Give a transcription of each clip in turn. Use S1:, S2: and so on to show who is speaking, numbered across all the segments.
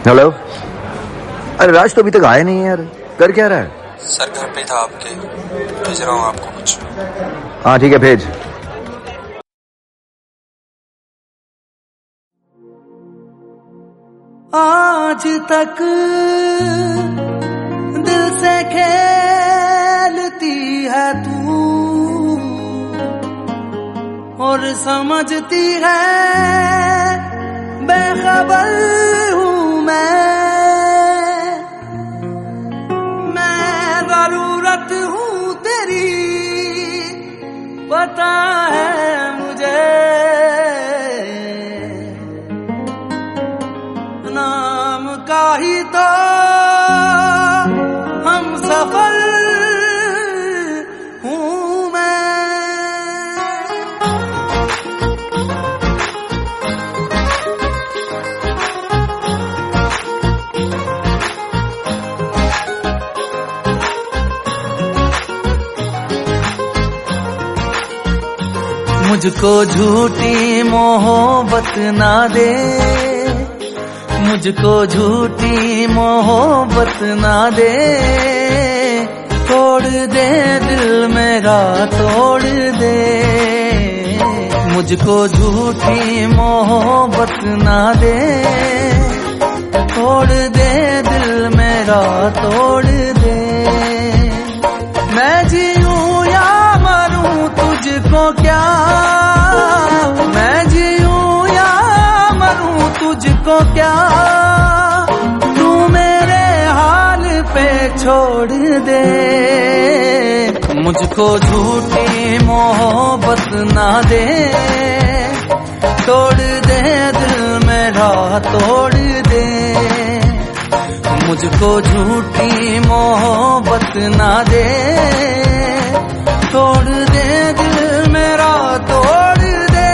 S1: Hello. अरे राज तो अभी तक आया नहीं है यार, कर क्या रहा है?
S2: सर घर पे था आपके, भेज रहा हूँ आपको कुछ।
S1: हाँ ठीक है, भेज।
S3: आज तक दिल से खेलती है तू और समझती है बेखबर हूँ मैं जरूरत हूँ तेरी, पता है मुझे नाम का ही तो हम सफल हूँ मैं। मुझको झूठी मोहब्बत ना दे, मुझको झूठी मोहब्बत ना दे, तोड़ दे दिल मेरा तोड़ दे। मुझको झूठी मोहब्बत ना दे, तोड़ दे दिल मेरा तोड़ दे। मैं जीऊं या मरूं तुझको क्या, मैं जीऊं या मरूं तुझको क्या, तू मेरे हाल पे छोड़ दे। मुझको झूठी मोहब्बत ना दे, तोड़ दे दिल मेरा तोड़ दे। मुझको झूठी मोहब्बत ना दे, तोड़ दे दिल मेरा तोड़ दे।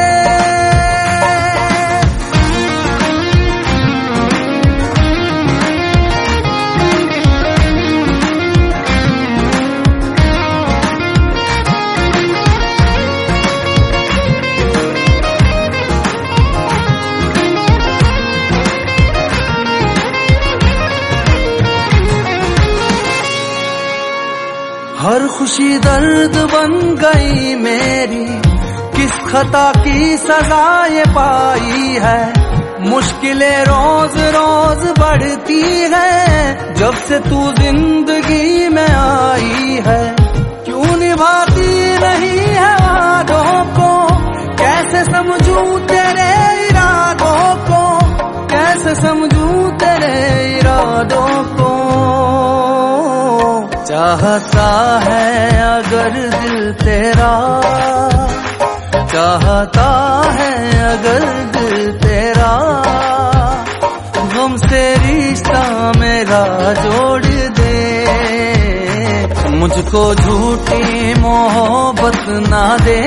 S3: हर खुशी दर्द बन गई मेरी, किस खता की सजा ये पाई है। मुश्किलें रोज रोज बढ़ती है, जब से तू जिंदगी में आई है। क्यों निभाती नहीं है वादों को, कैसे समझूं तेरे इरादों को, कैसे समझूं तेरे इरादों को। चाहता है अगर दिल तेरा, चाहता है अगर दिल तेरा, गम से रिश्ता मेरा जोड़ दे। मुझको झूठी मोहब्बत ना दे,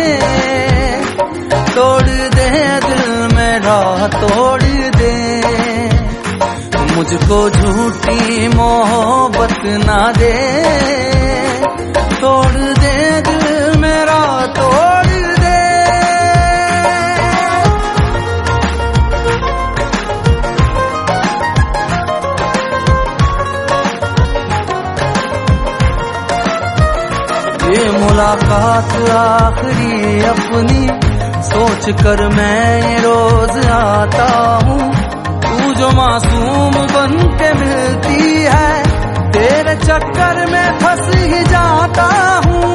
S3: तोड़ दे दिल मेरा तोड़ दे। मुझको झूठी मोहब्बत ना दे, तोड़ दे दिल मेरा तोड़ दे। ये मुलाकात आखिरी अपनी सोच कर मैं रोज आता हूँ। तू जो मासूम बन के मिलती है, तेरे चक्कर में फंस ही जाता हूँ।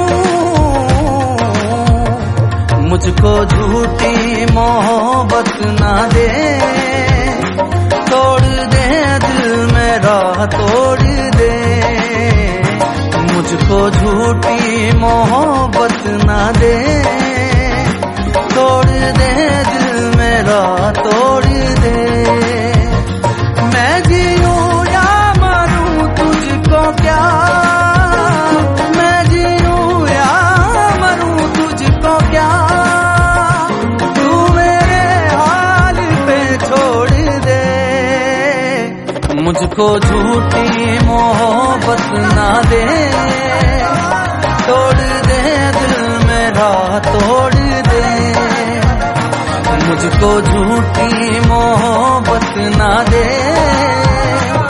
S3: मुझको झूठी मोहब्बत ना दे, तोड़ दे दिल मेरा तोड़ दे। मुझको झूठी मोहब्बत ना दे, तोड़ दे दिल मेरा तोड़ दे। मैं जीऊं या मरूं तुझको क्या, मैं जीऊं या मरूं तुझको क्या, तू मेरे हाल पे छोड़ दे। मुझको झूठी मोहब्बत ना दे, तोड़ दे दिल मेरा तोड़ दे। मुझको झूठी मोहब्बत ना दे।